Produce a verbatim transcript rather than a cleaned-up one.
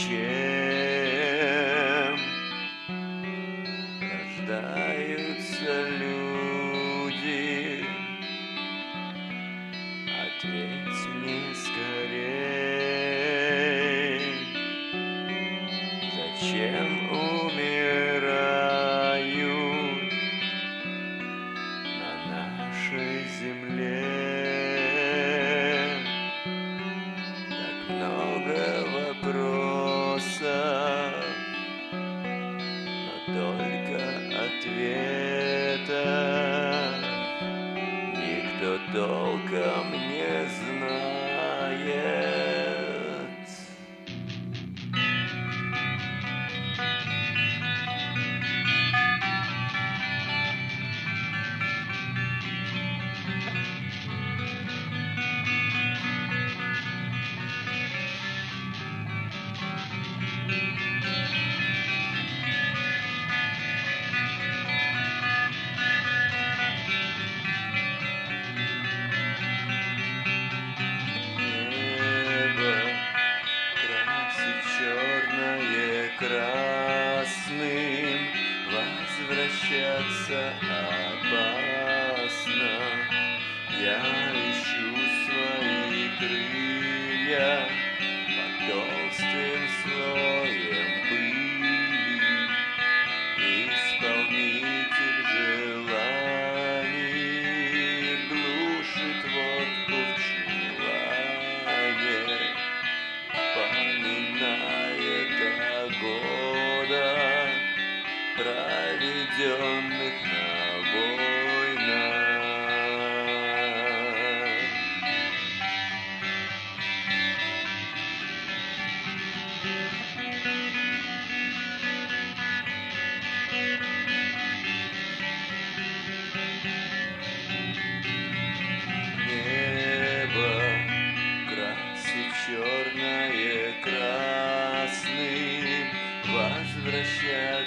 Зачем рождаются люди? Ответь мне скорей. Зачем умирают на нашей земле? Так много вопросов, но только ответов никто толком не знает. Черное красным, возвращаться опасно. Я ищу свои крылья под толстым слоем пыли. Исполнитель желаний глушит водку в чулане, поминает о годах, проведенных на войнах. Небо красит черное красным, возвращается